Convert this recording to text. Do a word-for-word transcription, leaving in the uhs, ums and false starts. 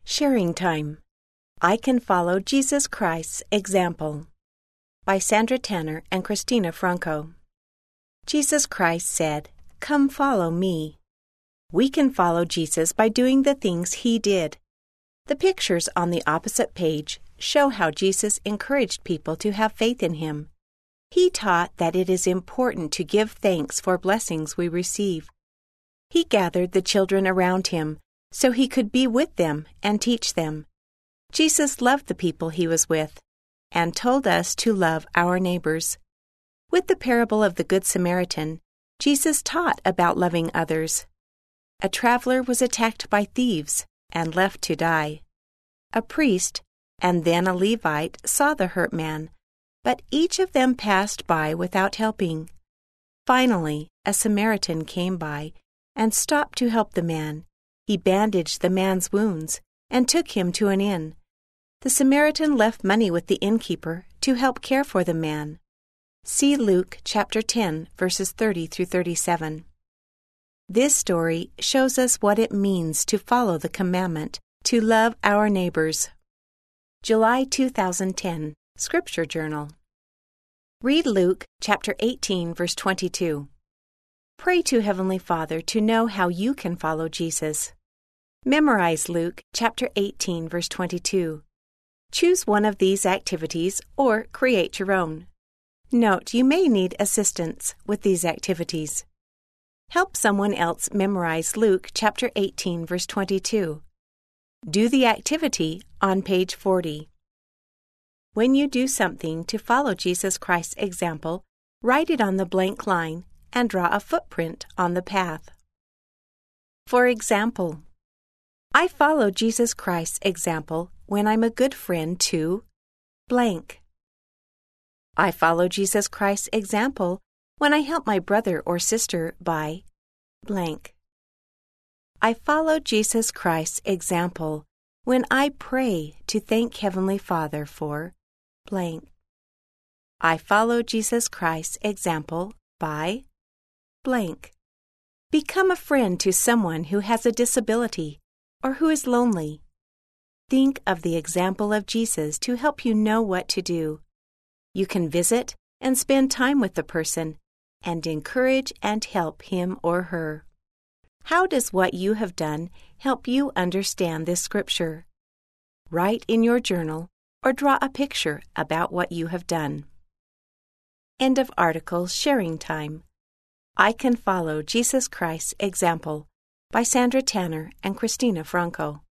Sharing Time. I Can Follow Jesus Christ's Example by Sandra Tanner and Christina Franco. Jesus Christ said, "Come follow me." We can follow Jesus by doing the things he did. The pictures on the opposite page show how Jesus encouraged people to have faith in him. He taught that it is important to give thanks for blessings we receive. He gathered the children around him so he could be with them and teach them. Jesus loved the people he was with and told us to love our neighbors. With the parable of the Good Samaritan, Jesus taught about loving others. A traveler was attacked by thieves and left to die. A priest and then a Levite saw the hurt man, but each of them passed by without helping. Finally, a Samaritan came by and stopped to help the man. He bandaged the man's wounds and took him to an inn. The Samaritan left money with the innkeeper to help care for the man. See Luke chapter ten, verses thirty through thirty-seven. This story shows us what it means to follow the commandment to love our neighbors. July two thousand ten, Scripture Journal. Read Luke chapter eighteen, verse twenty-two. Pray to Heavenly Father to know how you can follow Jesus. Memorize Luke chapter eighteen, verse twenty-two. Choose one of these activities or create your own. Note, you may need assistance with these activities. Help someone else memorize Luke chapter eighteen, verse twenty-two. Do the activity on page forty. When you do something to follow Jesus Christ's example, write it on the blank line and draw a footprint on the path. For example, I follow Jesus Christ's example when I'm a good friend to blank. I follow Jesus Christ's example when I help my brother or sister by blank. I follow Jesus Christ's example when I pray to thank Heavenly Father for blank. I follow Jesus Christ's example by blank. Become a friend to someone who has a disability or who is lonely. Think of the example of Jesus to help you know what to do. You can visit and spend time with the person and encourage and help him or her. How does what you have done help you understand this scripture? Write in your journal or draw a picture about what you have done. End of article. Sharing Time. I Can Follow Jesus Christ's Example by Sandra Tanner and Christina Franco.